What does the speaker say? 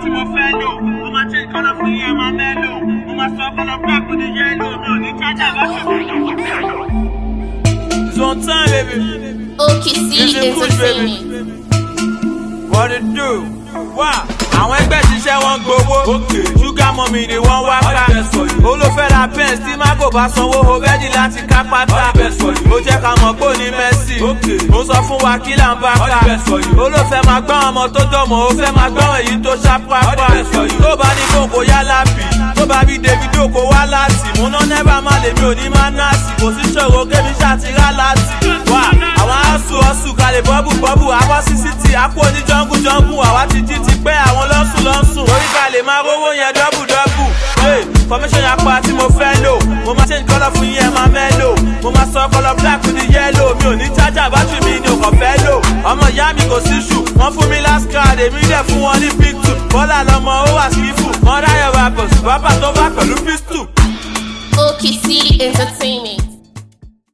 tí mo fẹ́ lò. Mo máa change colour fún yẹn máa mẹ́lò. Mo máa sọ colour black with the yellow. Mi ò ní chájà bá ṣe It's on time, baby. OKC Entertainment. What it do? Wow. Àwọn ẹgbẹ́ ṣiṣẹ́ wọn gbowó. Sugar mommy ni wọ́n wá ká. Olófẹ́ ra pens tí Mago bá sanwó o rẹ́dí láti ká pátá. Ó jẹ́ ká mọ̀ pé ó ní Messi. Ó sọ fún wa kí là ń bá ká. Olófẹ́ máa gbọ́n ọmọ tó jọmọ̀, ó fẹ́ máa gbọ́n èyí tó ṣàpápá. Tó bá ní kókó yá lápì, tó bá bí Davido kó wá láti. Mo ná nẹ́bà má lèmi ò ní má náàsì. Kò sí ṣòro kébí ṣàtìrá láti. Wà àwọn aṣù kalẹ̀ bọ́bù àwọ̀ sísítì àpò ní jọ́ngù àwa ti jí ti pẹ́ àwọn lọ́sùn orí ká lè máa rówó yẹn dọ́bù formation yapa tí mo fẹ́ lò mo máa change colour fún yẹn máa mẹ́lò mo máa sọ colour black with the yellow mi ò ní charger battery mi ni ò kàn fẹ́ lò ọmọ ìyá mi kò sí ṣù wọ́n fún mi last card èmi dẹ̀ fún wọn ní big two bọ́lá lọmọ ó wà skillful wọ́n ráyọ̀ rappers bàbá tó bá pẹ̀lú pistol. OKC Entertainment.